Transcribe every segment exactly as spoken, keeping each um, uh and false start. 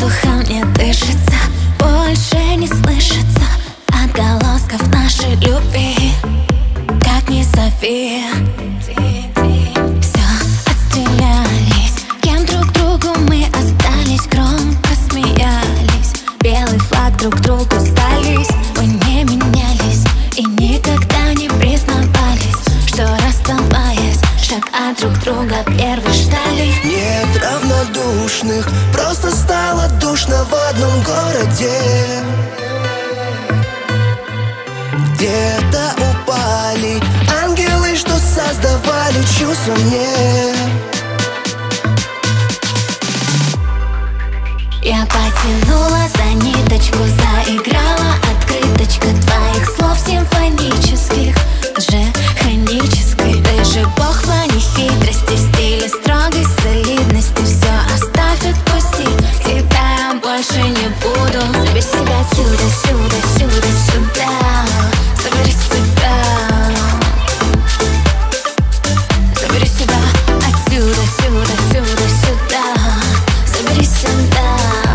воздухом не дышится, больше не слышится отголосков нашей любви. Как ни зови, все отстрелялись, кем друг другу мы остались, громко смеялись, белый флаг друг другу сдались. Мы не менялись и никогда не признавались, что расставаясь, шаг от друг друга первый ждали. Нет равнодушных, просто стало душно в одном городе. Где-то упали ангелы, что создавали чувства мне. Я потянула за ниточку, заиграла открыточка твоих слов симфонических, же хронической. Ты же бог в плане хитрости, в стиле строгой солидности. Все оставь, отпусти, тебя я больше не буду. Забери себя отсюда, сюда, сюда, сюда. Забери себя, забери себя отсюда, сюда, сюда, сюда. Забери себя.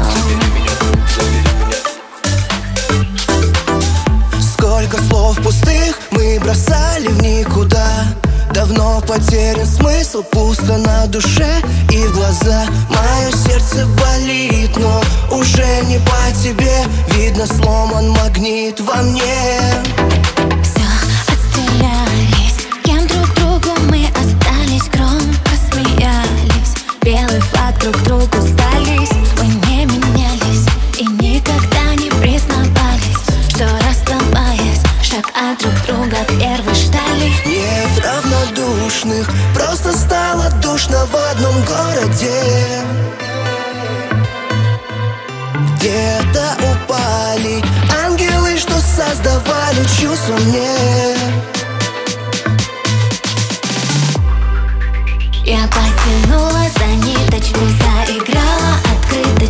Сколько слов пустых мы бросали в никуда. Давно потерян смысл, пусто на душе и в глаза. Мое сердце болит, но уже не по тебе. Видно, сломан магнит во мне. Все отстрелялись, кем друг другу мы остались, громко смеялись, белый флаг друг другу сдались. Мы не менялись и никогда не признавались, что расставаясь, шаг от друг друга первый ждали. Нет равнодушных, просто стало душно в одном городе. Где-то упали ангелы, что создавали чувства мне. Я потянула за ниточку, заиграла открыточку